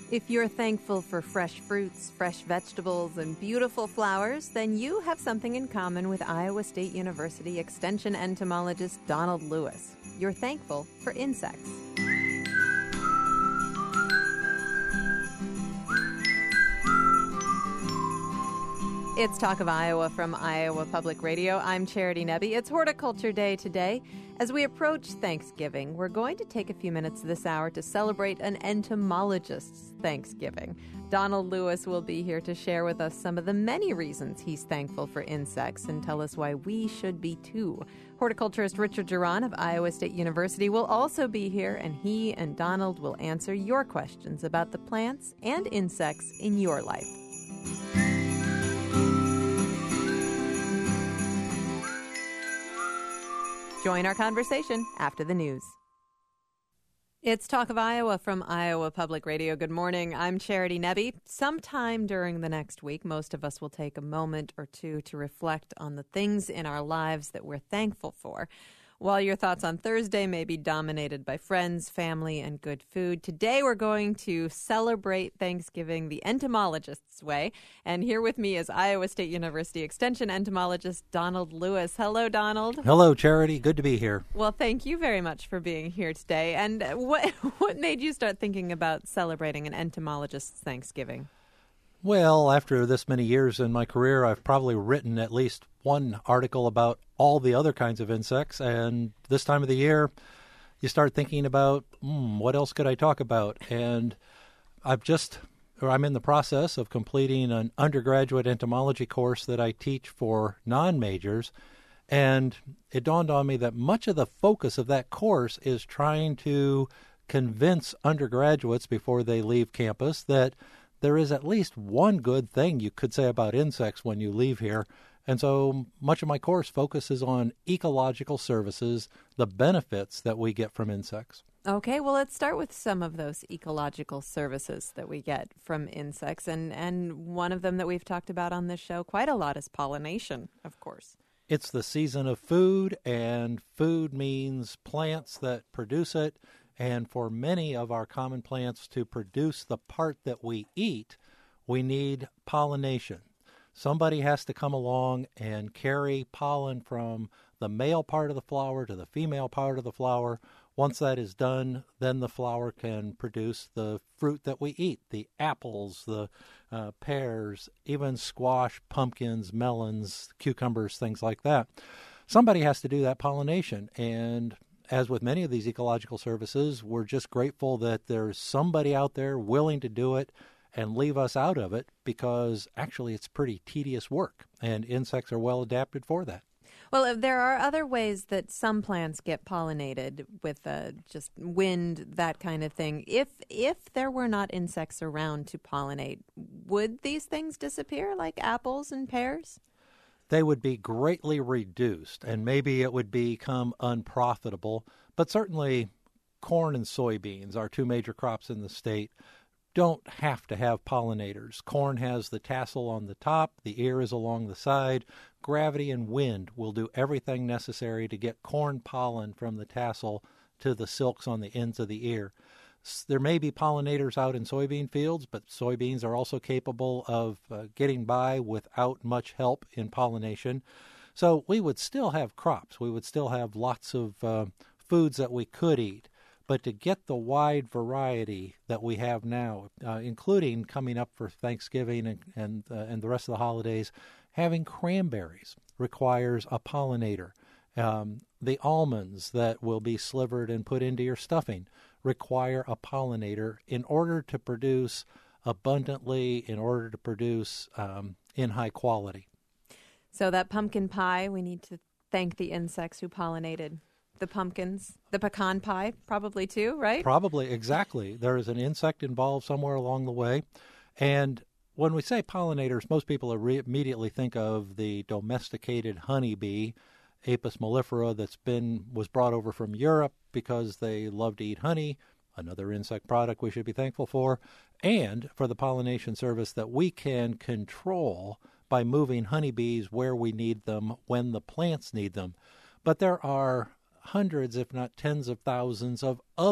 If you're thankful for fresh fruits, fresh vegetables, and beautiful flowers, then you have something in common with Iowa State University Extension entomologist Donald Lewis. You're thankful for insects. It's Talk of Iowa from Iowa Public Radio. I'm Charity Nebbe. It's Horticulture Day today. As we approach Thanksgiving, we're going to take a few minutes this hour to celebrate an entomologist's Thanksgiving. Donald Lewis will be here to share with us some of the many reasons he's thankful for insects and tell us why we should be too. Horticulturist Richard Geron of Iowa State University will also be here, and he and Donald will answer your questions about the plants and insects in your life. Join our conversation after the news. It's Talk of Iowa from Iowa Public Radio. Good morning. I'm Charity Nebbe. Sometime during the next week, most of us will take a moment or two to reflect on the things in our lives that we're thankful for. While your thoughts on Thursday may be dominated by friends, family, and good food, today we're going to celebrate Thanksgiving the entomologist's way. And here with me is Iowa State University Extension entomologist Donald Lewis. Hello, Donald. Hello, Charity. Good to be here. Well, thank you very much for being here today. And what made you start thinking about celebrating an entomologist's Thanksgiving? Well, after this many years in my career, I've probably written at least one article about all the other kinds of insects. And this time of the year, you start thinking about, what else could I talk about? And I'm in the process of completing an undergraduate entomology course that I teach for non-majors. And it dawned on me that much of the focus of that course is trying to convince undergraduates before they leave campus that there is at least one good thing you could say about insects when you leave here. And so much of my course focuses on ecological services, the benefits that we get from insects. Okay, well, let's start with some of those ecological services that we get from insects. And one of them that we've talked about on this show quite a lot is pollination, of course. It's the season of food, and food means plants that produce it. And for many of our common plants to produce the part that we eat, we need pollination. Somebody has to come along and carry pollen from the male part of the flower to the female part of the flower. Once that is done, then the flower can produce the fruit that we eat, the apples, the pears, even squash, pumpkins, melons, cucumbers, things like that. Somebody has to do that pollination, and as with many of these ecological services, we're just grateful that there's somebody out there willing to do it and leave us out of it, because actually it's pretty tedious work, and insects are well adapted for that. Well, there are other ways that some plants get pollinated with just wind, that kind of thing. If there were not insects around to pollinate, would these things disappear, like apples and pears? They would be greatly reduced, and maybe it would become unprofitable. But certainly corn and soybeans, our two major crops in the state, don't have to have pollinators. Corn has the tassel on the top, the ear is along the side. Gravity and wind will do everything necessary to get corn pollen from the tassel to the silks on the ends of the ear. There may be pollinators out in soybean fields, but soybeans are also capable of getting by without much help in pollination. So we would still have crops. We would still have lots of foods that we could eat. But to get the wide variety that we have now, including coming up for Thanksgiving and the rest of the holidays, having cranberries requires a pollinator. The almonds that will be slivered and put into your stuffing require a pollinator in order to produce abundantly, in order to produce in high quality. So that pumpkin pie, we need to thank the insects who pollinated the pumpkins. The pecan pie, probably too, right? Probably, exactly. There is an insect involved somewhere along the way. And when we say pollinators, most people immediately think of the domesticated honeybee, Apis mellifera, was brought over from Europe because they love to eat honey, another insect product we should be thankful for, and for the pollination service that we can control by moving honeybees where we need them when the plants need them. But there are hundreds, if not tens of thousands, of other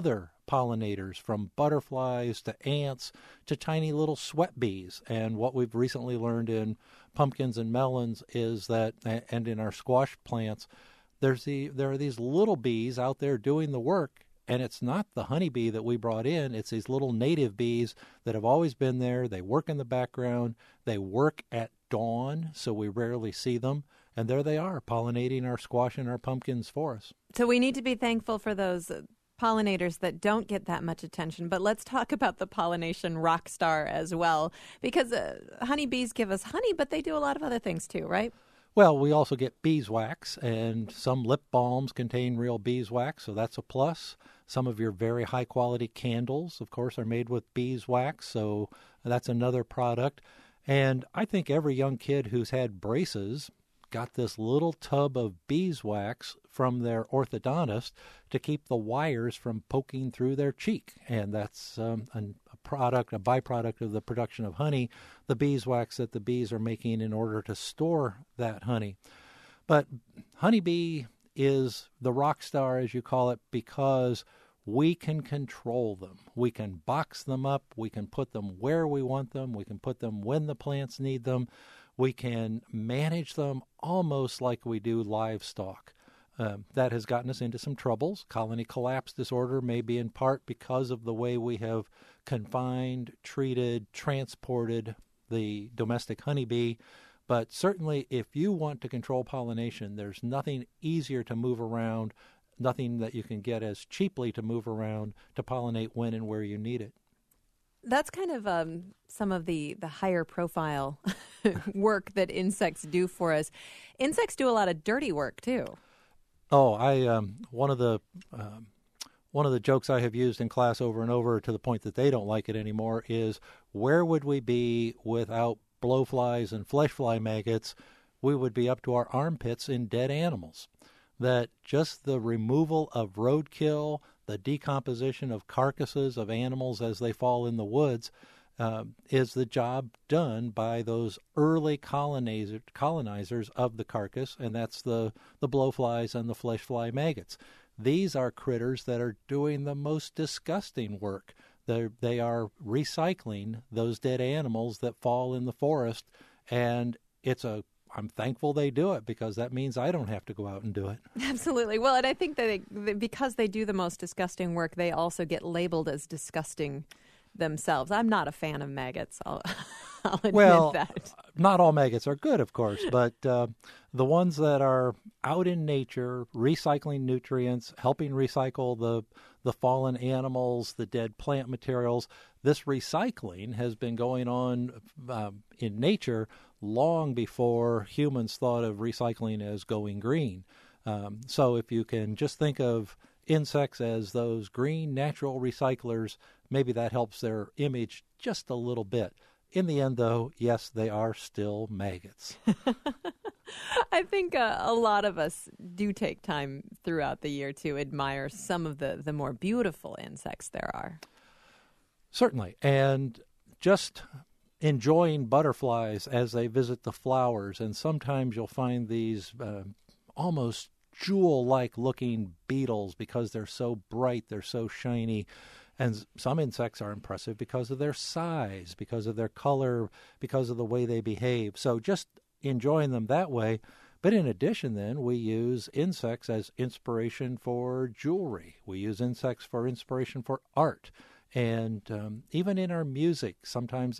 pollinators, from butterflies to ants to tiny little sweat bees. And what we've recently learned in pumpkins and melons is that, and in our squash plants, there are these little bees out there doing the work. And it's not the honeybee that we brought in. It's these little native bees that have always been there. They work in the background. They work at dawn, so we rarely see them. And there they are, pollinating our squash and our pumpkins for us. So we need to be thankful for those pollinators that don't get that much attention. But let's talk about the pollination rock star as well, because honeybees give us honey, but they do a lot of other things too, right? Well, we also get beeswax, and some lip balms contain real beeswax, so that's a plus. Some of your very high-quality candles, of course, are made with beeswax, so that's another product. And I think every young kid who's had braces got this little tub of beeswax from their orthodontist to keep the wires from poking through their cheek. And that's a byproduct of the production of honey, the beeswax that the bees are making in order to store that honey. But honeybee is the rock star, as you call it, because we can control them. We can box them up. We can put them where we want them. We can put them when the plants need them. We can manage them almost like we do livestock. That has gotten us into some troubles. Colony collapse disorder may be in part because of the way we have confined, treated, transported the domestic honeybee. But certainly if you want to control pollination, there's nothing easier to move around, nothing that you can get as cheaply to move around to pollinate when and where you need it. That's kind of some of the higher profile work that insects do for us. Insects do a lot of dirty work too. Oh, one of the jokes I have used in class over and over, to the point that they don't like it anymore, is where would we be without blowflies and flesh fly maggots? We would be up to our armpits in dead animals. That just the removal of roadkill, the decomposition of carcasses of animals as they fall in the woods, is the job done by those early colonizers of the carcass, and that's the blowflies and the flesh fly maggots. These are critters that are doing the most disgusting work. They are recycling those dead animals that fall in the forest, and I'm thankful they do it, because that means I don't have to go out and do it. Absolutely. Well, and I think that because they do the most disgusting work, they also get labeled as disgusting themselves. I'm not a fan of maggots. I'll admit that. Not all maggots are good, of course, but the ones that are out in nature, recycling nutrients, helping recycle the fallen animals, the dead plant materials, this recycling has been going on in nature long before humans thought of recycling as going green. So if you can just think of insects as those green natural recyclers, maybe that helps their image just a little bit. In the end, though, yes, they are still maggots. I think a lot of us do take time throughout the year to admire some of the more beautiful insects there are. Certainly. And just enjoying butterflies as they visit the flowers. And sometimes you'll find these almost jewel-like looking beetles because they're so bright, they're so shiny. And some insects are impressive because of their size, because of their color, because of the way they behave. So just enjoying them that way. But in addition, then, we use insects as inspiration for jewelry. We use insects for inspiration for art. And even in our music, sometimes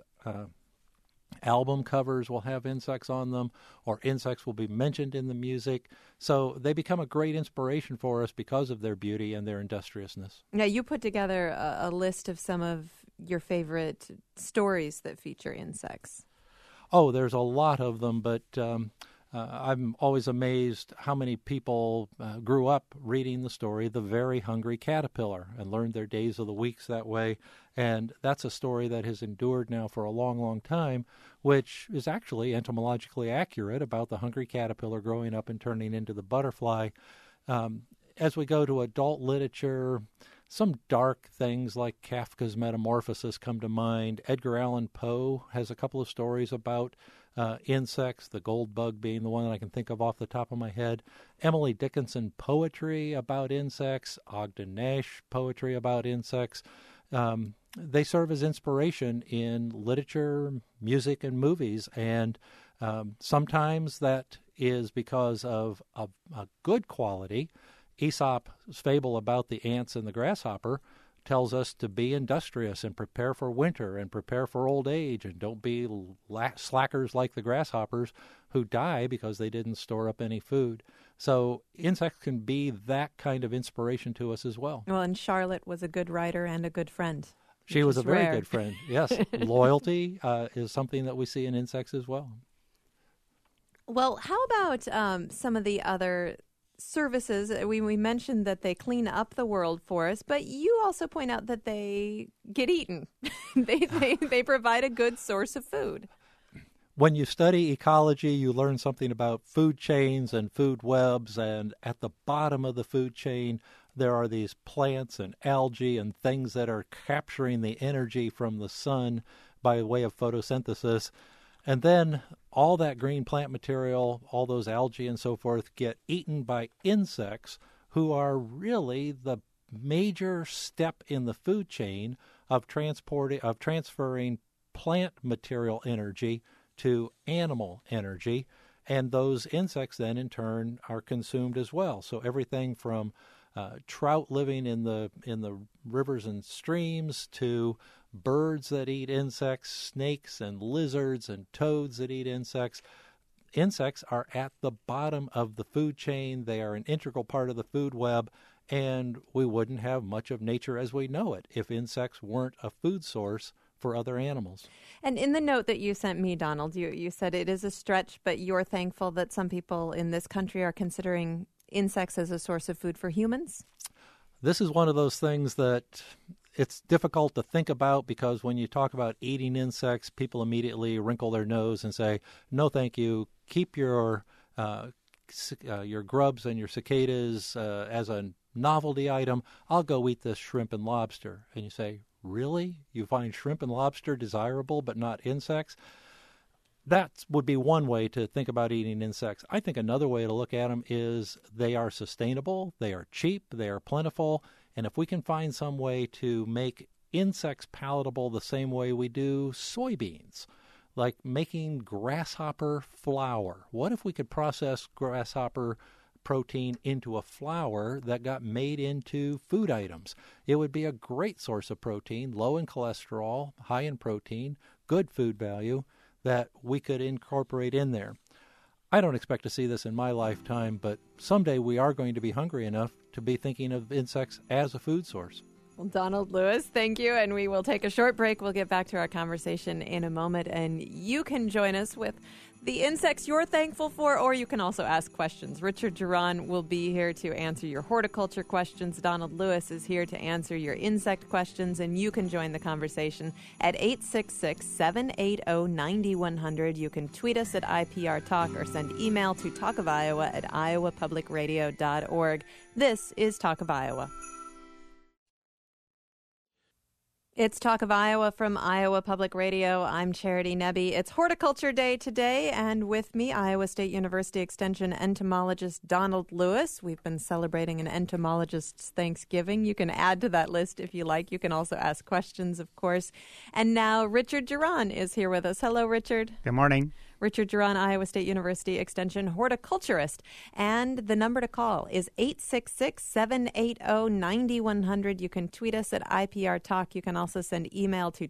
album covers will have insects on them, or insects will be mentioned in the music. So they become a great inspiration for us because of their beauty and their industriousness. Now, you put together a list of some of your favorite stories that feature insects. Oh, there's a lot of them, but I'm always amazed how many people grew up reading the story The Very Hungry Caterpillar and learned their days of the weeks that way. And that's a story that has endured now for a long, long time, which is actually entomologically accurate about the hungry caterpillar growing up and turning into the butterfly. As we go to adult literature, some dark things like Kafka's Metamorphosis come to mind. Edgar Allan Poe has a couple of stories about insects, the gold bug being the one that I can think of off the top of my head. Emily Dickinson poetry about insects, Ogden Nash poetry about insects. They serve as inspiration in literature, music, and movies, and sometimes that is because of a good quality. Aesop's fable about the ants and the grasshopper tells us to be industrious and prepare for winter and prepare for old age, and don't be slackers like the grasshoppers who die because they didn't store up any food. So insects can be that kind of inspiration to us as well. Well, and Charlotte was a good writer and a good friend. She was a very rare. good friend, yes. Loyalty is something that we see in insects as well. Well, how about some of the other services? We mentioned that they clean up the world for us, but you also point out that they get eaten. they provide a good source of food. When you study ecology, you learn something about food chains and food webs, and at the bottom of the food chain, there are these plants and algae and things that are capturing the energy from the sun by way of photosynthesis. And then all that green plant material, all those algae and so forth, get eaten by insects, who are really the major step in the food chain of transferring plant material energy to animal energy. And those insects then in turn are consumed as well. So everything from trout living in the rivers and streams to birds that eat insects, snakes and lizards and toads that eat insects. Insects are at the bottom of the food chain. They are an integral part of the food web, and we wouldn't have much of nature as we know it if insects weren't a food source for other animals. And in the note that you sent me, Donald, you said it is a stretch, but you're thankful that some people in this country are considering insects as a source of food for humans? This is one of those things that it's difficult to think about, because when you talk about eating insects, people immediately wrinkle their nose and say, no, thank you. Keep your grubs and your cicadas as a novelty item. I'll go eat this shrimp and lobster. And you say, really? You find shrimp and lobster desirable but not insects? That would be one way to think about eating insects. I think another way to look at them is they are sustainable, they are cheap, they are plentiful, and if we can find some way to make insects palatable the same way we do soybeans, like making grasshopper flour. What if we could process grasshopper protein into a flour that got made into food items? It would be a great source of protein, low in cholesterol, high in protein, good food value, that we could incorporate in there. I don't expect to see this in my lifetime, but someday we are going to be hungry enough to be thinking of insects as a food source. Well, Donald Lewis, thank you, and we will take a short break. We'll get back to our conversation in a moment, and you can join us with the insects you're thankful for, or you can also ask questions. Richard Geron will be here to answer your horticulture questions. Donald Lewis is here to answer your insect questions, and you can join the conversation at 866-780-9100. You can tweet us at IPR Talk or send email to talkofiowa@iowapublicradio.org. This is Talk of Iowa. It's Talk of Iowa from Iowa Public Radio. I'm Charity Nebbe. It's Horticulture Day today, and with me, Iowa State University Extension entomologist Donald Lewis. We've been celebrating an entomologist's Thanksgiving. You can add to that list if you like. You can also ask questions, of course. And now Richard Geron is here with us. Hello, Richard. Good morning. Richard Geron, Iowa State University Extension horticulturist. And the number to call is 866-780-9100. You can tweet us at IPR Talk. You can also send email to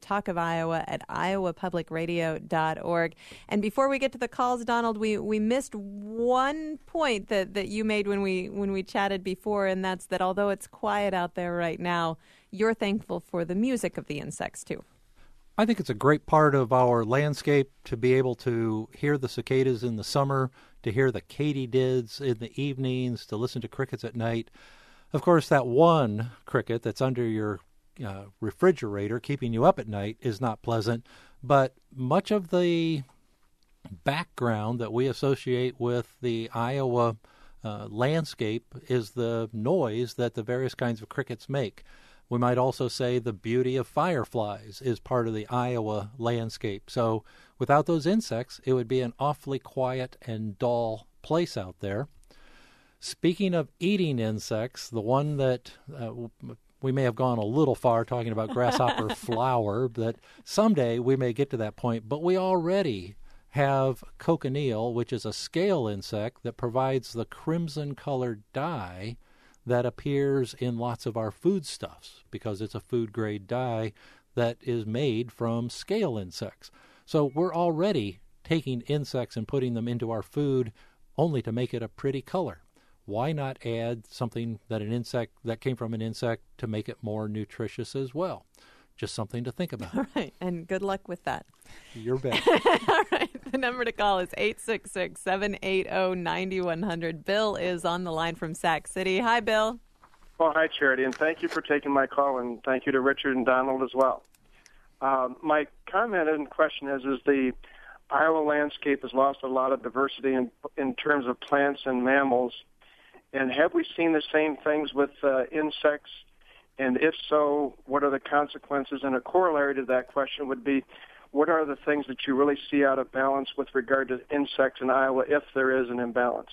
talkofiowa@iowapublicradio.org. And before we get to the calls, Donald, we missed one point that you made when we chatted before, and that's that although it's quiet out there right now, you're thankful for the music of the insects, too. I think it's a great part of our landscape to be able to hear the cicadas in the summer, to hear the katydids in the evenings, to listen to crickets at night. Of course, that one cricket that's under your refrigerator keeping you up at night is not pleasant, but much of the background that we associate with the Iowa landscape is the noise that the various kinds of crickets make. We might also say the beauty of fireflies is part of the Iowa landscape. So without those insects, it would be an awfully quiet and dull place out there. Speaking of eating insects, the one that we may have gone a little far talking about grasshopper flower, but someday we may get to that point. But we already have cochineal, which is a scale insect that provides the crimson-colored dye that appears in lots of our foodstuffs because it's a food-grade dye that is made from scale insects. So we're already taking insects and putting them into our food only to make it a pretty color. Why not add something that came from an insect to make it more nutritious as well? Just something to think about. All right, and good luck with that. Your bet. All right, the number to call is 866-780-9100. Bill is on the line from Sac City. Hi, Bill. Well, hi, Charity, and thank you for taking my call, and thank you to Richard and Donald as well. My comment and question is the Iowa landscape has lost a lot of diversity in terms of plants and mammals, and have we seen the same things with insects? And if so, what are the consequences? And a corollary to that question would be, what are the things that you really see out of balance with regard to insects in Iowa if there is an imbalance?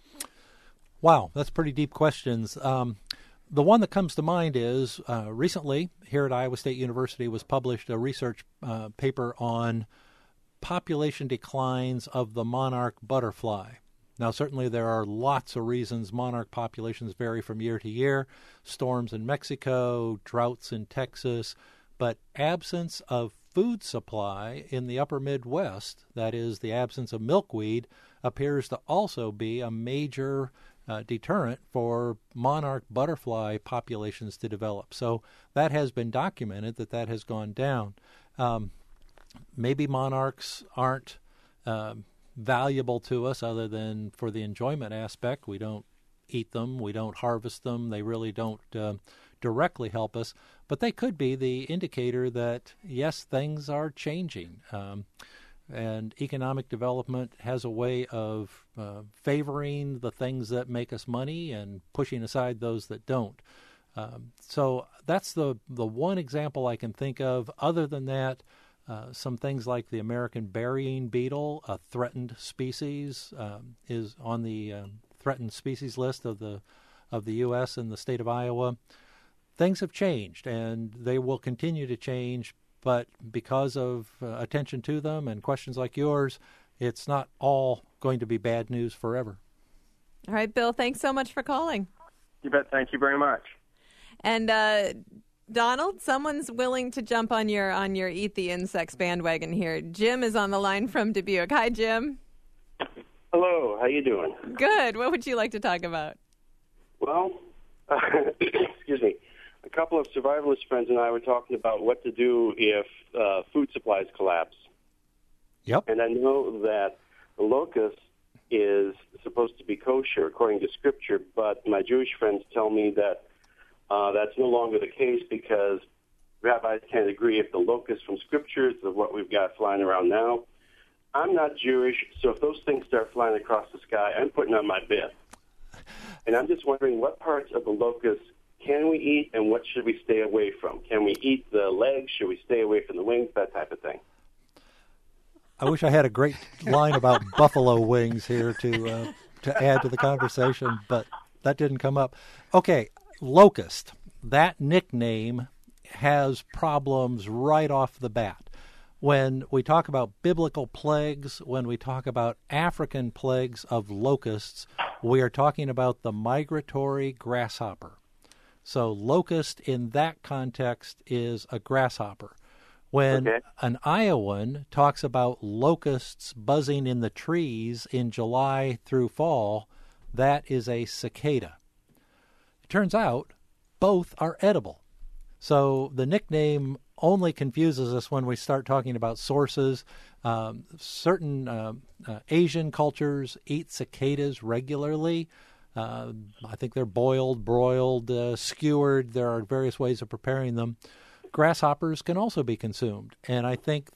Wow, that's pretty deep questions. The one that comes to mind is recently here at Iowa State University was published a research paper on population declines of the monarch butterfly. Now, certainly there are lots of reasons monarch populations vary from year to year, storms in Mexico, droughts in Texas, but absence of food supply in the upper Midwest, that is the absence of milkweed, appears to also be a major deterrent for monarch butterfly populations to develop. So that has been documented that has gone down. Maybe monarchs aren't valuable to us other than for the enjoyment aspect. We don't eat them. We don't harvest them. They really don't directly help us. But they could be the indicator that, yes, things are changing. And economic development has a way of favoring the things that make us money and pushing aside those that don't. So that's the one example I can think of. Other than that, some things like the American burying beetle, a threatened species, is on the threatened species list of the U.S. and the state of Iowa. Things have changed, and they will continue to change. But because of attention to them and questions like yours, it's not all going to be bad news forever. All right, Bill, thanks so much for calling. You bet. Thank you very much. And Donald, someone's willing to jump on your Eat the Insects bandwagon here. Jim is on the line from Dubuque. Hi, Jim. Hello. How you doing? Good. What would you like to talk about? Well, excuse me. A couple of survivalist friends and I were talking about what to do if food supplies collapse. Yep. And I know that the locust is supposed to be kosher according to Scripture, but my Jewish friends tell me that that's no longer the case because rabbis can't agree if the locust from Scripture is what we've got flying around now. I'm not Jewish, so if those things start flying across the sky, I'm putting on my bib. And I'm just wondering what parts of the locust can we eat and what should we stay away from? Can we eat the legs? Should we stay away from the wings? That type of thing. I wish I had a great line about buffalo wings here to add to the conversation, but that didn't come up. Okay, locust. That nickname has problems right off the bat. When we talk about biblical plagues, when we talk about African plagues of locusts, we are talking about the migratory grasshopper. So locust in that context is a grasshopper. When an Iowan talks about locusts buzzing in the trees in July through fall, that is a cicada. It turns out both are edible. So the nickname only confuses us when we start talking about sources. Certain Asian cultures eat cicadas regularly. I think they're boiled, broiled, skewered. There are various ways of preparing them. Grasshoppers can also be consumed. And I think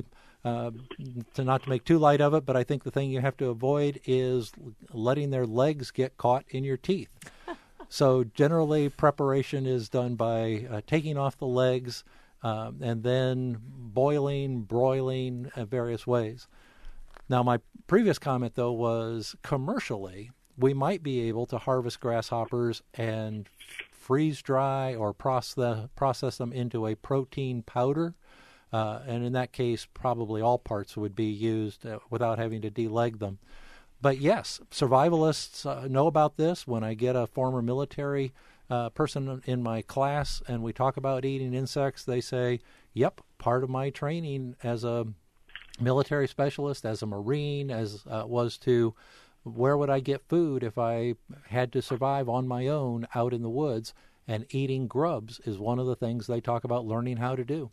not to make too light of it, but I think the thing you have to avoid is letting their legs get caught in your teeth. So generally, preparation is done by taking off the legs and then boiling, broiling, various ways. Now, my previous comment, though, was commercially, we might be able to harvest grasshoppers and freeze dry or process them into a protein powder. And in that case, probably all parts would be used without having to deleg them. But yes, survivalists know about this. When I get a former military person in my class and we talk about eating insects, they say, yep, part of my training as a military specialist, as a Marine, was to where would I get food if I had to survive on my own out in the woods, and eating grubs is one of the things they talk about learning how to do.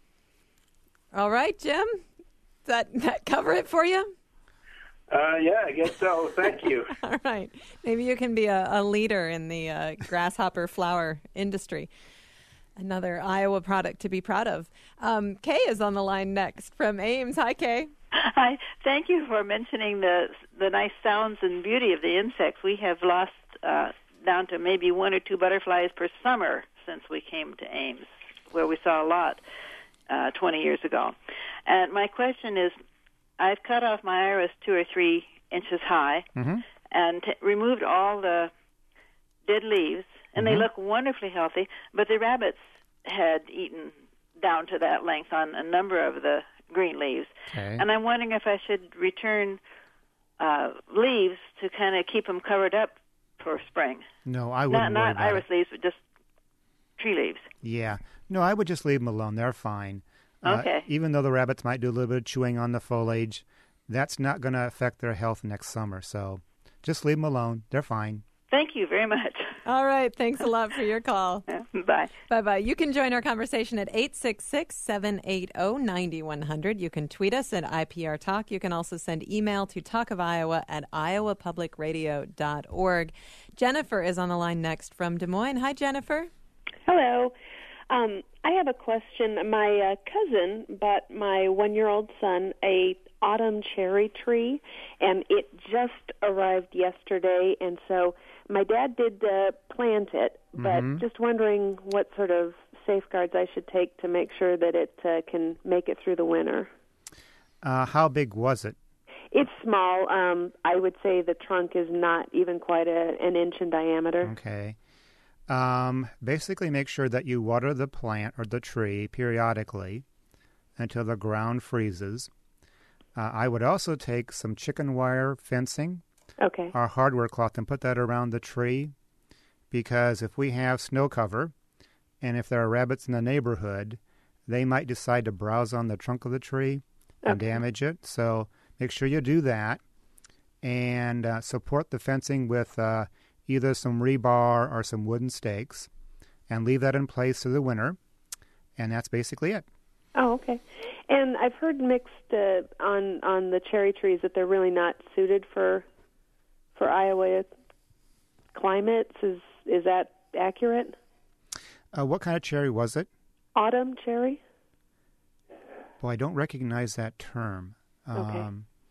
All right, Jim, does that cover it for you? Yeah, I guess so. Thank you. All right. Maybe you can be a leader in the grasshopper flower industry. Another Iowa product to be proud of. Kay is on the line next from Ames. Hi, Kay. Hi. Thank you for mentioning the nice sounds and beauty of the insects. We have lost down to maybe 1 or 2 butterflies per summer since we came to Ames, where we saw a lot 20 years ago. And my question is, I've cut off my iris 2 or 3 inches high and removed all the dead leaves, and they look wonderfully healthy, but the rabbits had eaten down to that length on a number of the green leaves. Okay. And I'm wondering if I should return leaves to kind of keep them covered up for spring. No, I wouldn't worry about not iris leaves, but just tree leaves. Yeah. No, I would just leave them alone. They're fine. Okay. Even though the rabbits might do a little bit of chewing on the foliage, that's not going to affect their health next summer. So just leave them alone. They're fine. Thank you very much. All right. Thanks a lot for your call. Bye. Bye-bye. You can join our conversation at 866-780-9100. You can tweet us at IPR Talk. You can also send email to talkofiowa@iowapublicradio.org. Jennifer is on the line next from Des Moines. Hi, Jennifer. Hello. I have a question. My cousin bought my 1-year-old son a autumn cherry tree, and it just arrived yesterday, and so my dad did plant it, but just wondering what sort of safeguards I should take to make sure that it can make it through the winter. How big was it? It's small. I would say the trunk is not even quite an inch in diameter. Okay. Basically make sure that you water the plant or the tree periodically until the ground freezes. I would also take some chicken wire fencing or hardware cloth and put that around the tree, because if we have snow cover and if there are rabbits in the neighborhood, they might decide to browse on the trunk of the tree and damage it. So make sure you do that, and support the fencing with either some rebar or some wooden stakes, and leave that in place through the winter, and that's basically it. Oh, okay. And I've heard mixed on the cherry trees that they're really not suited for Iowa climates. Is that accurate? What kind of cherry was it? Autumn cherry. Well, I don't recognize that term. Okay.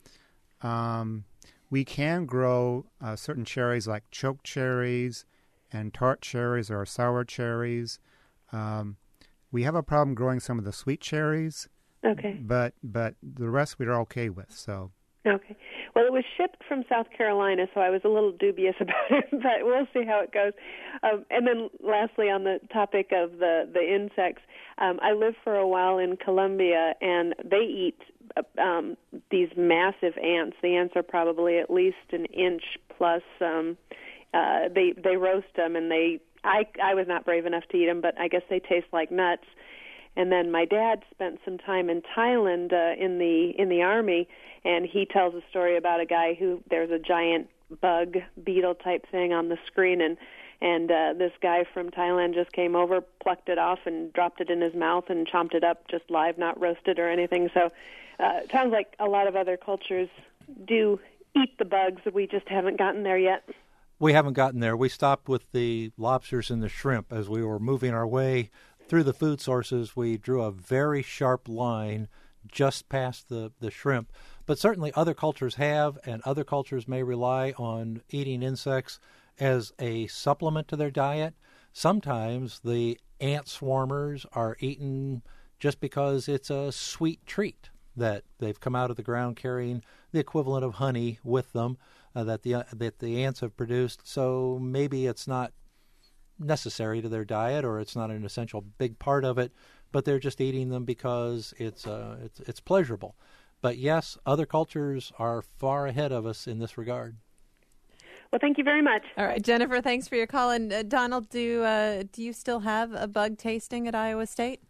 We can grow certain cherries like choke cherries and tart cherries or sour cherries. We have a problem growing some of the sweet cherries. Okay. But the rest we're okay with. So. Okay. Well, it was shipped from South Carolina, so I was a little dubious about it, but we'll see how it goes. And then lastly, on the topic of the insects, I lived for a while in Colombia, and they eat these massive ants. The ants are probably at least an inch plus. They roast them, and I was not brave enough to eat them, but I guess they taste like nuts. And then my dad spent some time in Thailand in the Army, and he tells a story about a guy who there's a giant bug beetle type thing on the screen, and this guy from Thailand just came over, plucked it off, and dropped it in his mouth and chomped it up just live, not roasted or anything. So it sounds like a lot of other cultures do eat the bugs. We just haven't gotten there yet. We haven't gotten there. We stopped with the lobsters and the shrimp as we were moving our way through the food sources. We drew a very sharp line just past the shrimp. But certainly other cultures have, and other cultures may rely on eating insects. as a supplement to their diet. Sometimes the ant swarmers are eaten just because it's a sweet treat that they've come out of the ground carrying the equivalent of honey with them that the ants have produced. So maybe it's not necessary to their diet, or it's not an essential big part of it, but they're just eating them because it's pleasurable. But yes, other cultures are far ahead of us in this regard. Well, thank you very much. All right, Jennifer, thanks for your call. And Donald, do you still have a bug tasting at Iowa State?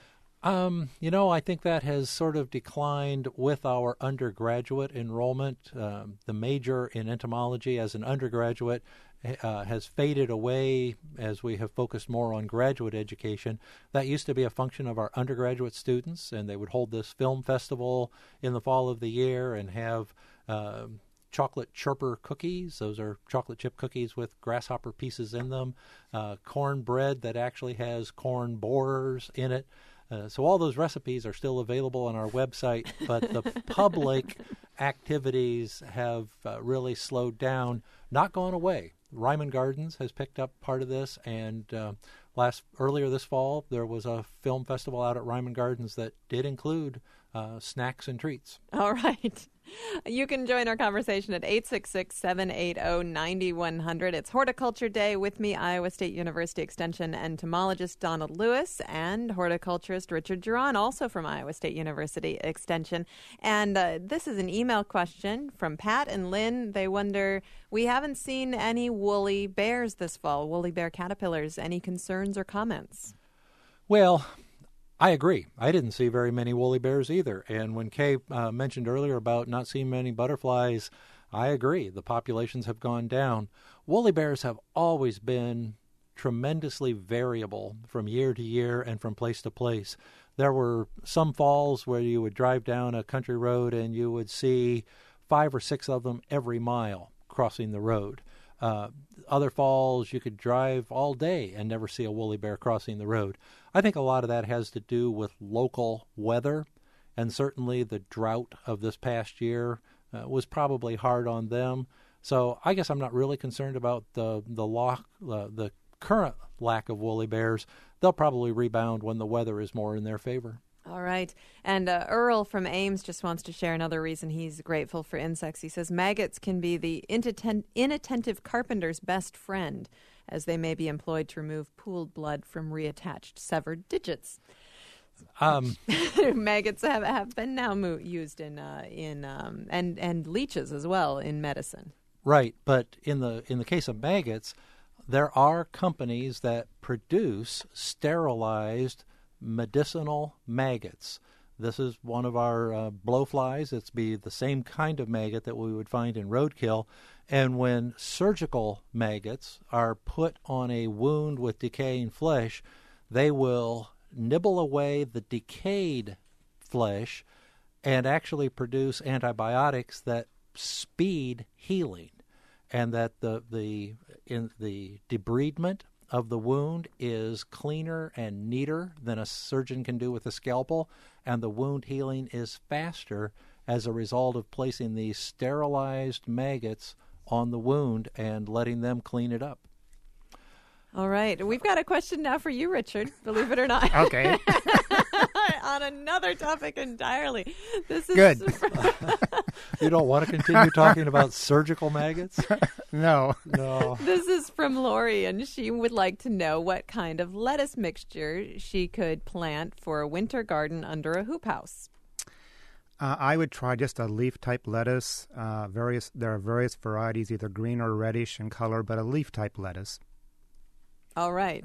I think that has sort of declined with our undergraduate enrollment. The major in entomology as an undergraduate has faded away as we have focused more on graduate education. That used to be a function of our undergraduate students, and they would hold this film festival in the fall of the year and have chocolate chirper cookies. Those are chocolate chip cookies with grasshopper pieces in them, cornbread that actually has corn borers in it. So all those recipes are still available on our website, but the public activities have really slowed down, not gone away. Ryman Gardens has picked up part of this, and earlier this fall there was a film festival out at Ryman Gardens that did include snacks and treats. All right. You can join our conversation at 866-780-9100. It's Horticulture Day. With me, Iowa State University Extension entomologist Donald Lewis and horticulturist Richard Geron, also from Iowa State University Extension. And this is an email question from Pat and Lynn. They wonder, we haven't seen any woolly bears this fall, woolly bear caterpillars. Any concerns or comments? Well, I agree. I didn't see very many woolly bears either. And when Kay mentioned earlier about not seeing many butterflies, I agree. The populations have gone down. Woolly bears have always been tremendously variable from year to year and from place to place. There were some falls where you would drive down a country road and you would see 5 or 6 of them every mile crossing the road. Other falls, you could drive all day and never see a woolly bear crossing the road. I think a lot of that has to do with local weather, and certainly the drought of this past year was probably hard on them. So I guess I'm not really concerned about the current lack of woolly bears. They'll probably rebound when the weather is more in their favor. All right. And Earl from Ames just wants to share another reason he's grateful for insects. He says maggots can be the inattentive carpenter's best friend, as they may be employed to remove pooled blood from reattached severed digits. Maggots have been now used and leeches as well in medicine. Right, but in the case of maggots, there are companies that produce sterilized medicinal maggots. This is one of our blowflies. It's the same kind of maggot that we would find in roadkill. And when surgical maggots are put on a wound with decaying flesh, they will nibble away the decayed flesh and actually produce antibiotics that speed healing, and that the debridement of the wound is cleaner and neater than a surgeon can do with a scalpel, and the wound healing is faster as a result of placing these sterilized maggots on the wound and letting them clean it up. All right. We've got a question now for you, Richard, believe it or not. Okay. On another topic entirely. This is good. You don't want to continue talking about surgical maggots? No. This is from Lori, and she would like to know what kind of lettuce mixture she could plant for a winter garden under a hoop house. I would try just a leaf-type lettuce. There are various varieties, either green or reddish in color, but a leaf-type lettuce. All right.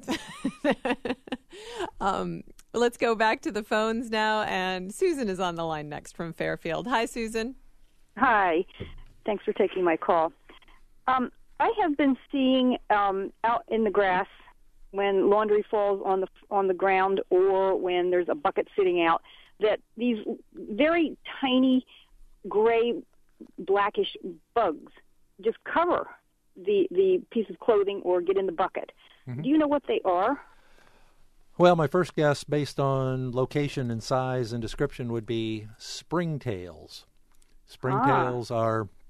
Let's go back to the phones now, and Susan is on the line next from Fairfield. Hi, Susan. Hi. Thanks for taking my call. I have been seeing out in the grass when laundry falls on the ground, or when there's a bucket sitting out, that these very tiny gray blackish bugs just cover the piece of clothing or get in the bucket. Mm-hmm. Do you know what they are? Well, my first guess, based on location and size and description, would be springtails. Springtails are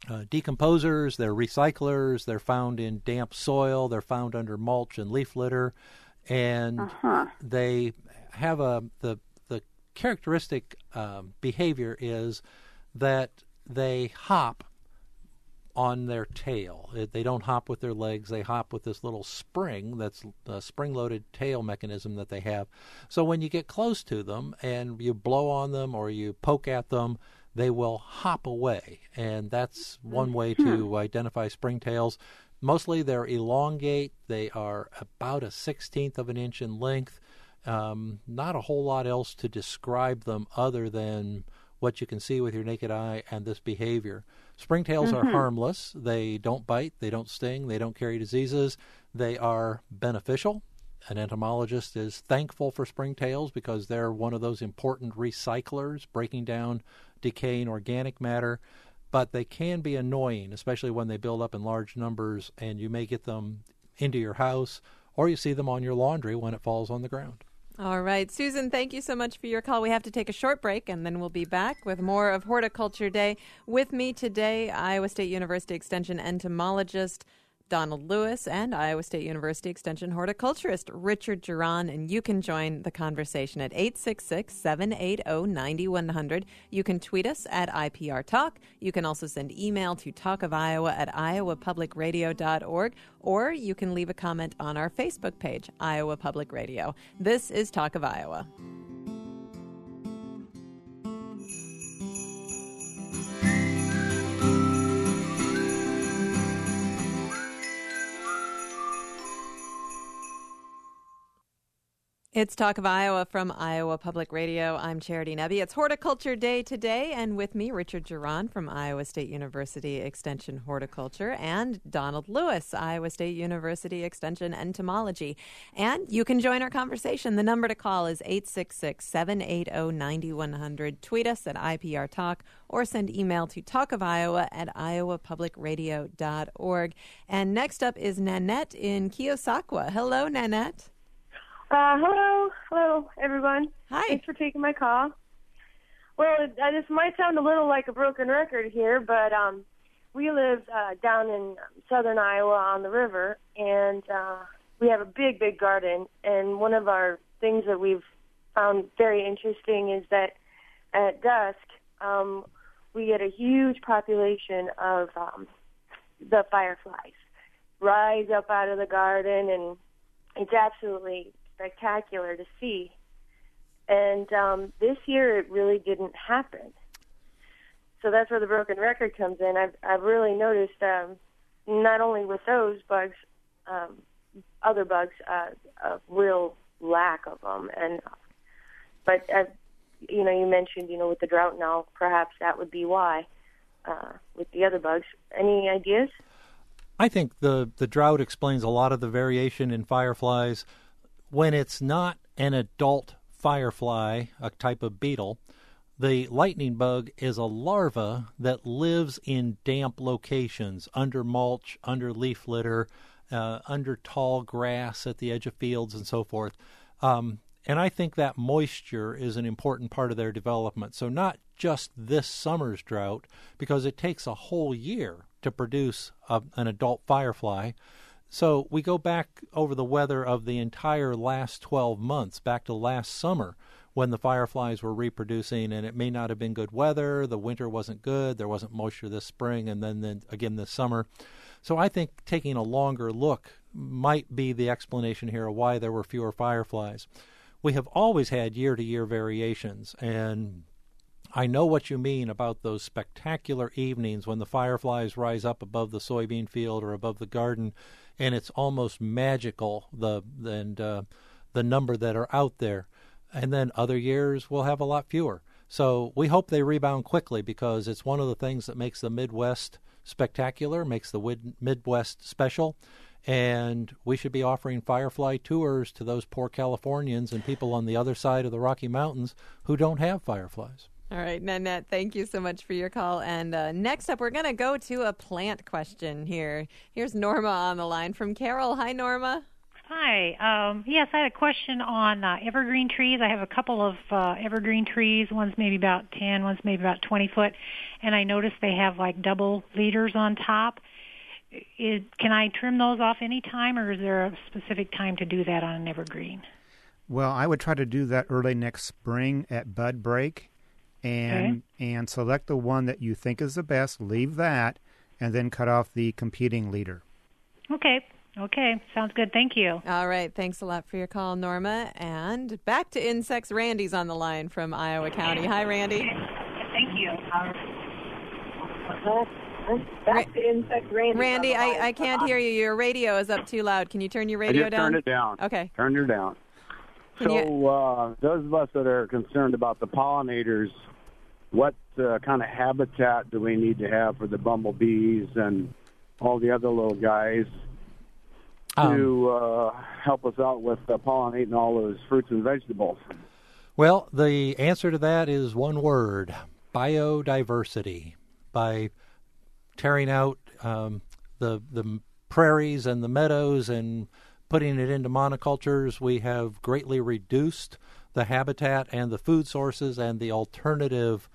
decomposers, they're recyclers, they're found in damp soil, they're found under mulch and leaf litter, and they have the characteristic behavior is that they hop on their tail. They don't hop with their legs. They hop with this little spring that's a spring-loaded tail mechanism that they have. So when you get close to them and you blow on them or you poke at them, they will hop away. And that's one way to identify springtails. Mostly they're elongate. They are about a 1/16 of an inch in length. Not a whole lot else to describe them other than what you can see with your naked eye and this behavior. Springtails are harmless. They don't bite. They don't sting. They don't carry diseases. They are beneficial. An entomologist is thankful for springtails because they're one of those important recyclers, breaking down decaying organic matter. But they can be annoying, especially when they build up in large numbers, and you may get them into your house or you see them on your laundry when it falls on the ground. All right. Susan, thank you so much for your call. We have to take a short break, and then we'll be back with more of Horticulture Day. With me today, Iowa State University Extension entomologist Donald Lewis and Iowa State University Extension horticulturist Richard Geron, and you can join the conversation at 866-780-9100. You can tweet us at IPR Talk. You can also send email to talkofiowa@iowapublicradio.org, or you can leave a comment on our Facebook page, Iowa Public Radio. This is Talk of Iowa. It's Talk of Iowa from Iowa Public Radio. I'm Charity Nebbe. It's Horticulture Day today, and with me, Richard Geron from Iowa State University Extension Horticulture and Donald Lewis, Iowa State University Extension Entomology. And you can join our conversation. The number to call is 866-780-9100. Tweet us at IPR Talk or send email to talkofiowa@iowapublicradio.org. And next up is Nanette in Keosauqua. Hello, Nanette. Hello, everyone. Hi. Thanks for taking my call. Well, this might sound a little like a broken record here, but we live down in southern Iowa on the river, and we have a big, big garden. And one of our things that we've found very interesting is that at dusk, we get a huge population of the fireflies rise up out of the garden, and it's absolutely spectacular to see. And this year it really didn't happen. So that's where the broken record comes in. I've really noticed not only with those bugs, other bugs, a real lack of them. But you mentioned with the drought now, perhaps that would be why with the other bugs. Any ideas? I think the drought explains a lot of the variation in fireflies. When it's not an adult firefly, a type of beetle, the lightning bug is a larva that lives in damp locations, under mulch, under leaf litter, under tall grass at the edge of fields and so forth. And I think that moisture is an important part of their development. So not just this summer's drought, because it takes a whole year to produce an adult firefly. So we go back over the weather of the entire last 12 months, back to last summer when the fireflies were reproducing, and it may not have been good weather, the winter wasn't good, there wasn't moisture this spring, and then again this summer. So I think taking a longer look might be the explanation here of why there were fewer fireflies. We have always had year-to-year variations, and I know what you mean about those spectacular evenings when the fireflies rise up above the soybean field or above the garden, and it's almost magical, the number that are out there. And then other years we'll have a lot fewer. So we hope they rebound quickly, because it's one of the things that makes the Midwest spectacular, makes the Midwest special. And we should be offering firefly tours to those poor Californians and people on the other side of the Rocky Mountains who don't have fireflies. All right, Nanette, thank you so much for your call. And next up, we're going to go to a plant question here. Here's Norma on the line from Carroll. Hi, Norma. Hi. Yes, I had a question on evergreen trees. I have a couple of evergreen trees. One's maybe about 10, one's maybe about 20 foot, and I noticed they have like double leaders on top. Can I trim those off any time, or is there a specific time to do that on an evergreen? Well, I would try to do that early next spring at bud break, and select the one that you think is the best, leave that, and then cut off the competing leader. Okay, sounds good. Thank you. All right, thanks a lot for your call, Norma. And back to insects. Randy's on the line from Iowa County. Hi, Randy. Thank you. Back to insects, Randy. Randy, I can't hear you. Your radio is up too loud. Can you turn your radio down? I just turned it down. Okay. Turned it down. Those of us that are concerned about the pollinators, what kind of habitat do we need to have for the bumblebees and all the other little guys to help us out with pollinating all those fruits and vegetables? Well, the answer to that is one word: biodiversity. By tearing out the prairies and the meadows and putting it into monocultures, we have greatly reduced the habitat and the food sources and the alternative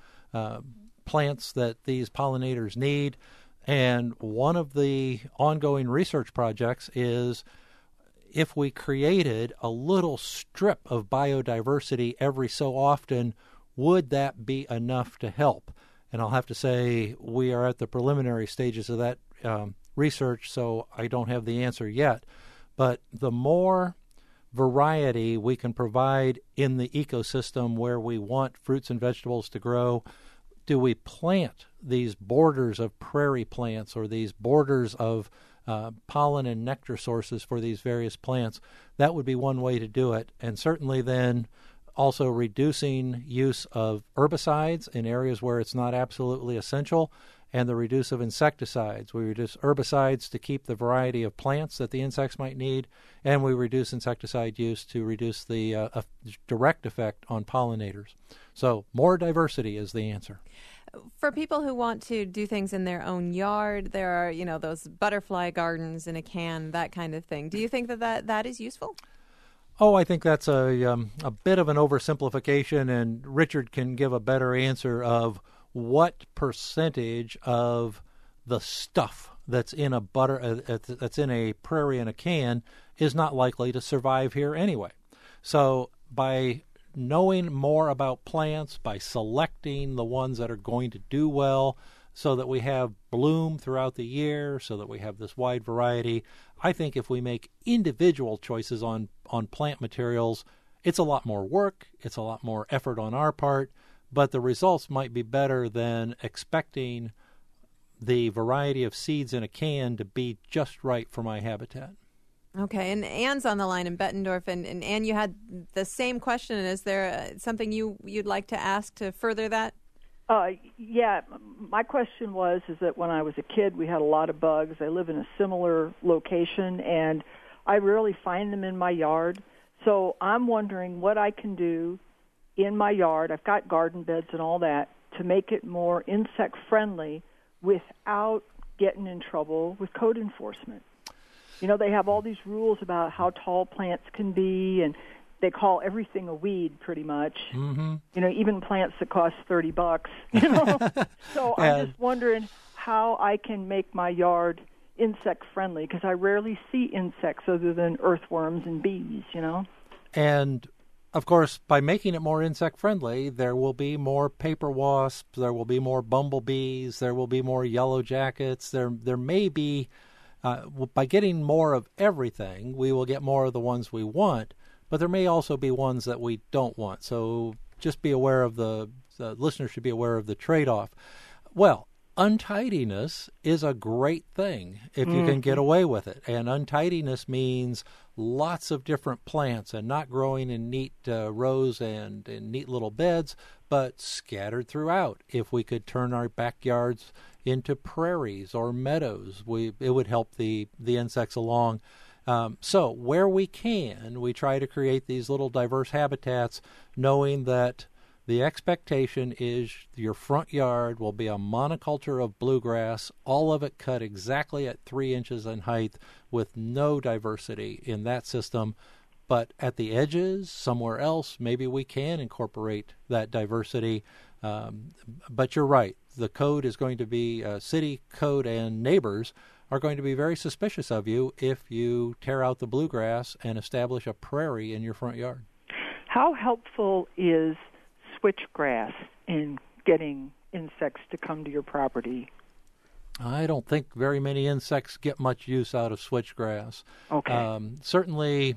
plants that these pollinators need. And one of the ongoing research projects is if we created a little strip of biodiversity every so often, would that be enough to help? And I'll have to say we are at the preliminary stages of that research, so I don't have the answer yet. But the more variety we can provide in the ecosystem where we want fruits and vegetables to grow, do we plant these borders of prairie plants or these borders of pollen and nectar sources for these various plants? That would be one way to do it. And certainly then also reducing use of herbicides in areas where it's not absolutely essential, and the reduce of insecticides. We reduce herbicides to keep the variety of plants that the insects might need, and we reduce insecticide use to reduce the direct effect on pollinators. So more diversity is the answer. For people who want to do things in their own yard, there are, those butterfly gardens in a can, that kind of thing. Do you think that is useful? Oh, I think that's a bit of an oversimplification, and Richard can give a better answer of what percentage of the stuff that's in that's in a prairie in a can is not likely to survive here anyway. So by knowing more about plants, by selecting the ones that are going to do well so that we have bloom throughout the year, so that we have this wide variety, I think if we make individual choices on plant materials, it's a lot more work, it's a lot more effort on our part, but the results might be better than expecting the variety of seeds in a can to be just right for my habitat. Okay, and Anne's on the line in Bettendorf, and Anne, you had the same question. Is there something you'd like to ask to further that? Yeah, my question is that when I was a kid, we had a lot of bugs. I live in a similar location, and I rarely find them in my yard. So I'm wondering what I can do in my yard. I've got garden beds and all that to make it more insect-friendly without getting in trouble with code enforcement. They have all these rules about how tall plants can be, and they call everything a weed pretty much. Mm-hmm. Even plants that cost $30. So I'm just wondering how I can make my yard insect-friendly, because I rarely see insects other than earthworms and bees, And, of course, by making it more insect-friendly, there will be more paper wasps, there will be more bumblebees, there will be more yellow jackets. There may be, by getting more of everything, we will get more of the ones we want, but there may also be ones that we don't want. So just be aware of the listeners should be aware of the trade-off. Well, untidiness is a great thing if you can get away with it. And untidiness means lots of different plants and not growing in neat rows and in neat little beds, but scattered throughout. If we could turn our backyards into prairies or meadows, it would help the insects along. So where we can, we try to create these little diverse habitats, knowing that The expectation is your front yard will be a monoculture of bluegrass, all of it cut exactly at 3 inches in height with no diversity in that system. But at the edges, somewhere else, maybe we can incorporate that diversity. But you're right. The code is going to be, city code and neighbors are going to be very suspicious of you if you tear out the bluegrass and establish a prairie in your front yard. How helpful is switchgrass in getting insects to come to your property? I don't think very many insects get much use out of switchgrass. Okay. Certainly,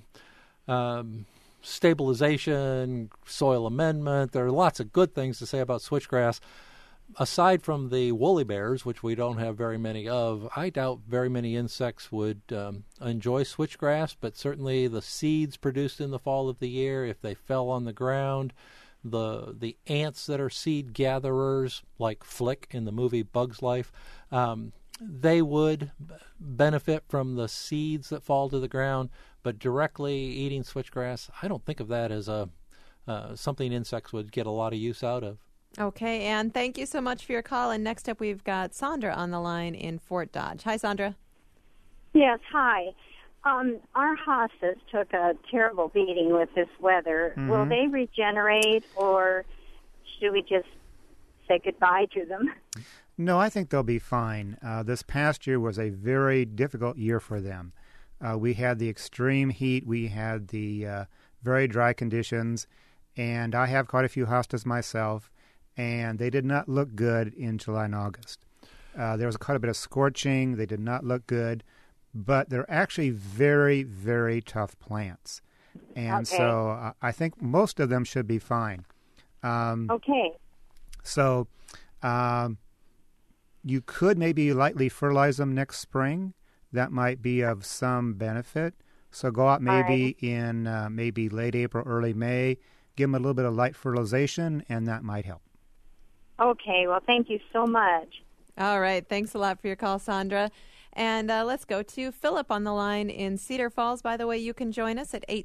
stabilization, soil amendment, there are lots of good things to say about switchgrass. Aside from the woolly bears, which we don't have very many of, I doubt very many insects would enjoy switchgrass, but certainly the seeds produced in the fall of the year, if they fell on the ground, the ants that are seed gatherers, like Flick in the movie Bug's Life, they would benefit from the seeds that fall to the ground, but directly eating switchgrass, I don't think of that as something insects would get a lot of use out of. Okay, Ann, thank you so much for your call. And next up, we've got Sandra on the line in Fort Dodge. Hi, Sandra. Yes, hi. Our hostas took a terrible beating with this weather. Mm-hmm. Will they regenerate, or should we just say goodbye to them? No, I think they'll be fine. This past year was a very difficult year for them. We had the extreme heat. We had the very dry conditions. And I have quite a few hostas myself, and they did not look good in July and August. There was quite a bit of scorching. They did not look good. But they're actually very, very tough plants. And so I think most of them should be fine. Okay. So you could maybe lightly fertilize them next spring. That might be of some benefit. So go out maybe in maybe late April, early May. Give them a little bit of light fertilization, and that might help. Okay. Well, thank you so much. All right. Thanks a lot for your call, Sandra. And let's go to Philip on the line in Cedar Falls. By the way, you can join us at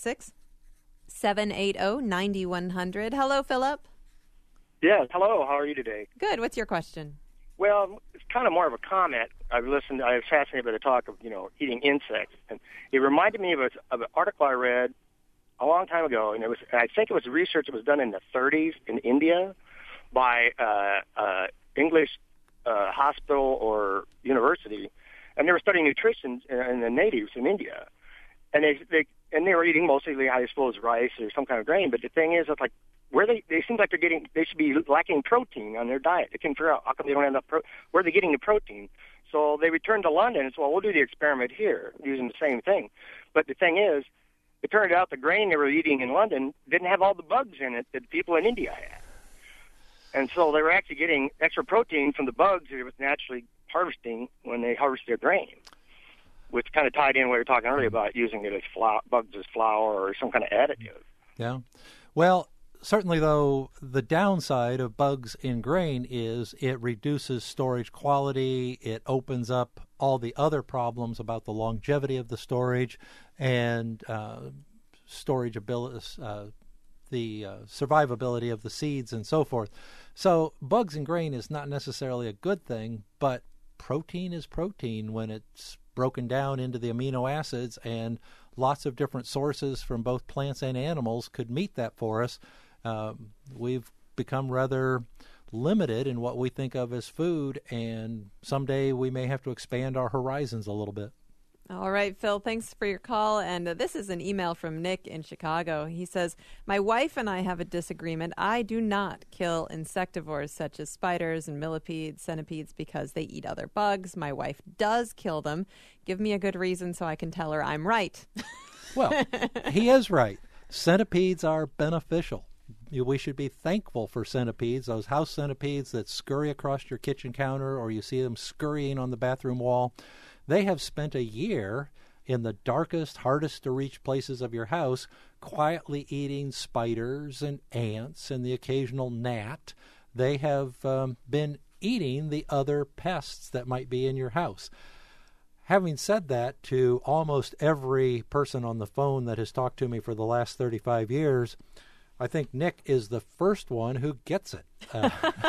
866-780-9100. Hello, Philip. Yes, hello. How are you today? Good. What's your question? Well, it's kind of more of a comment. I was fascinated by the talk of, eating insects. And it reminded me of an article I read a long time ago, and I think it was research that was done in the 30s in India by English hospital or university, and they were studying nutrition in the natives in India, and they were eating mostly, I suppose, rice or some kind of grain. But the thing is, it's like they seem like they should be lacking protein on their diet. They can't figure out how come they don't have enough where are they getting the protein. So they returned to London and said, well, we'll do the experiment here using the same thing. But the thing is, it turned out the grain they were eating in London didn't have all the bugs in it that people in India had. And so they were actually getting extra protein from the bugs that it was naturally harvesting when they harvest their grain, which kind of tied in what we were talking earlier about using it as bugs as flour or some kind of additive. Yeah. Well, certainly, though, the downside of bugs in grain is it reduces storage quality. It opens up all the other problems about the longevity of the storage and storage ability, the survivability of the seeds and so forth. So bugs in grain is not necessarily a good thing, but protein is protein when it's broken down into the amino acids, and lots of different sources from both plants and animals could meet that for us. We've become rather limited in what we think of as food, and someday we may have to expand our horizons a little bit. All right, Phil, thanks for your call. And this is an email from Nick in Chicago. He says, my wife and I have a disagreement. I do not kill insectivores such as spiders and millipedes, centipedes, because they eat other bugs. My wife does kill them. Give me a good reason so I can tell her I'm right. Well, he is right. Centipedes are beneficial. We should be thankful for centipedes, those house centipedes that scurry across your kitchen counter, or you see them scurrying on the bathroom wall. They have spent a year in the darkest, hardest to reach places of your house, quietly eating spiders and ants and the occasional gnat. They have been eating the other pests that might be in your house. Having said that, to almost every person on the phone that has talked to me for the last 35 years, I think Nick is the first one who gets it. I'm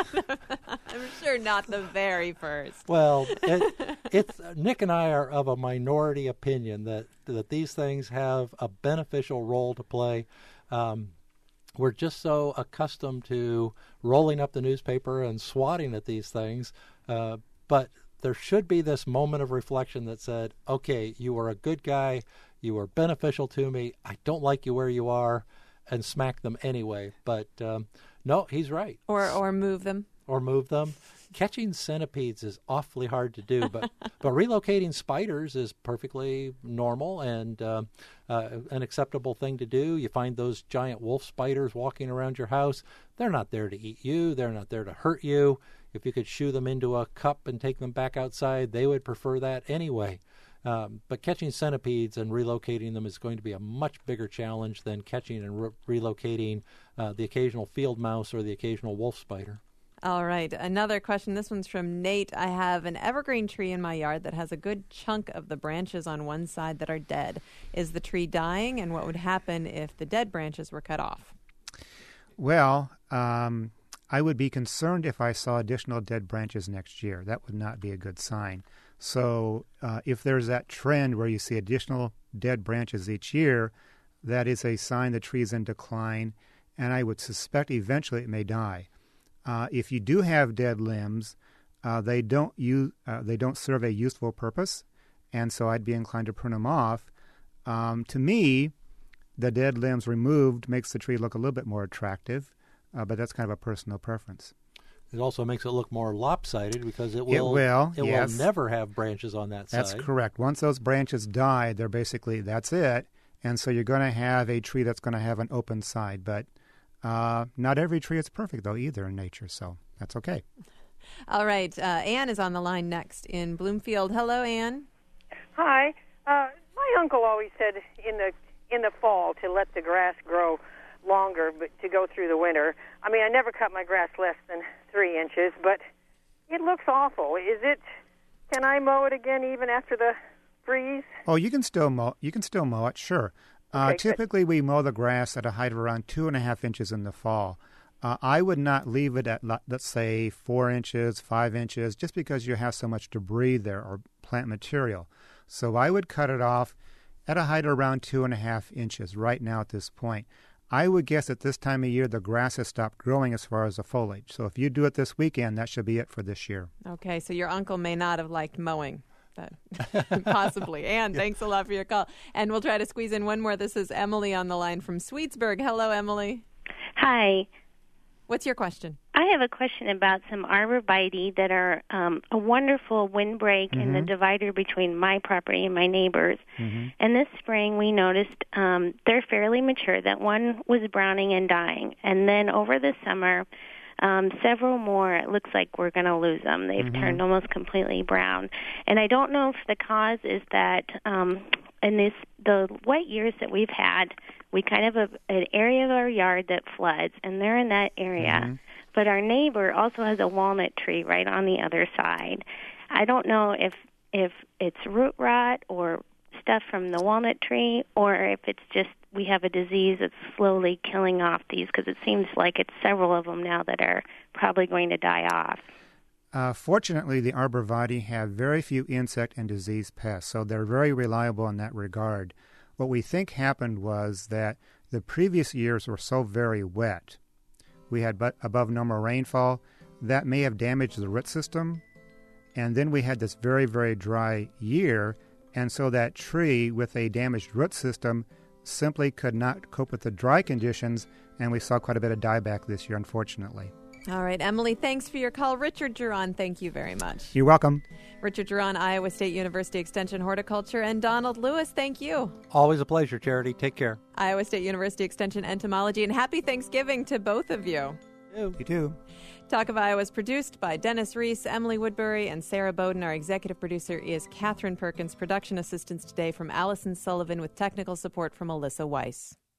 sure not the very first. Well, it's Nick and I are of a minority opinion that these things have a beneficial role to play. We're just so accustomed to rolling up the newspaper and swatting at these things, but there should be this moment of reflection that said, okay, you are a good guy, you are beneficial to me, I don't like you where you are, and smack them anyway. But no, he's right. Or move them. Or move them. Catching centipedes is awfully hard to do, but relocating spiders is perfectly normal and an acceptable thing to do. You find those giant wolf spiders walking around your house. They're not there to eat you. They're not there to hurt you. If you could shoo them into a cup and take them back outside, they would prefer that anyway. But catching centipedes and relocating them is going to be a much bigger challenge than catching and relocating the occasional field mouse or the occasional wolf spider. All right. Another question. This one's from Nate. I have an evergreen tree in my yard that has a good chunk of the branches on one side that are dead. Is the tree dying, and what would happen if the dead branches were cut off? Well, I would be concerned if I saw additional dead branches next year. That would not be a good sign. So if there's that trend where you see additional dead branches each year, that is a sign the tree is in decline, and I would suspect eventually it may die. If you do have dead limbs, they don't serve a useful purpose, and so I'd be inclined to prune them off. To me, the dead limbs removed makes the tree look a little bit more attractive, but that's kind of a personal preference. It also makes it look more lopsided because it will never have branches on that side. That's correct. Once those branches die, that's it, and so you're going to have a tree that's going to have an open side, but not every tree is perfect, though, either in nature, so that's okay. All right. Ann is on the line next in Bloomfield. Hello, Ann. Hi. My uncle always said in the fall to let the grass grow longer, but to go through the winter. I mean, I never cut my grass less than 3 inches, but it looks awful. Can I mow it again even after the freeze? Oh, you can still mow it, sure. Okay, typically, we mow the grass at a height of around 2.5 inches in the fall. I would not leave it at, let's say, 4 inches, 5 inches, just because you have so much debris there or plant material. So I would cut it off at a height of around 2.5 inches right now at this point. I would guess at this time of year the grass has stopped growing as far as the foliage. So if you do it this weekend, that should be it for this year. Okay, so your uncle may not have liked mowing. Possibly. Ann, thanks a lot for your call. And we'll try to squeeze in one more. This is Emily on the line from Sweetsburg. Hello, Emily. Hi. What's your question? I have a question about some arborvitae that are a wonderful windbreak in the divider between my property and my neighbor's. And this spring we noticed they're fairly mature, that one was browning and dying. And then over the summer, several more, it looks like we're going to lose them. They've turned almost completely brown. And I don't know if the cause is that in the wet years that we've had, we kind of have an area of our yard that floods, and they're in that area. But our neighbor also has a walnut tree right on the other side. I don't know if it's root rot or stuff from the walnut tree, or if it's just we have a disease that's slowly killing off these, because it seems like it's several of them now that are probably going to die off. Fortunately, the arborvitae have very few insect and disease pests, so they're very reliable in that regard. What we think happened was that the previous years were so very wet. We had above normal rainfall. That may have damaged the root system. And then we had this very, very dry year, and so that tree with a damaged root system simply could not cope with the dry conditions, and we saw quite a bit of dieback this year, unfortunately. All right, Emily, thanks for your call. Richard Giron, thank you very much. You're welcome. Richard Giron, Iowa State University Extension Horticulture, and Donald Lewis, thank you. Always a pleasure, Charity. Take care. Iowa State University Extension Entomology, and happy Thanksgiving to both of you. You too. Talk of Iowa is produced by Dennis Reese, Emily Woodbury, and Sarah Bowden. Our executive producer is Catherine Perkins. Production assistance today from Allison Sullivan with technical support from Alyssa Weiss.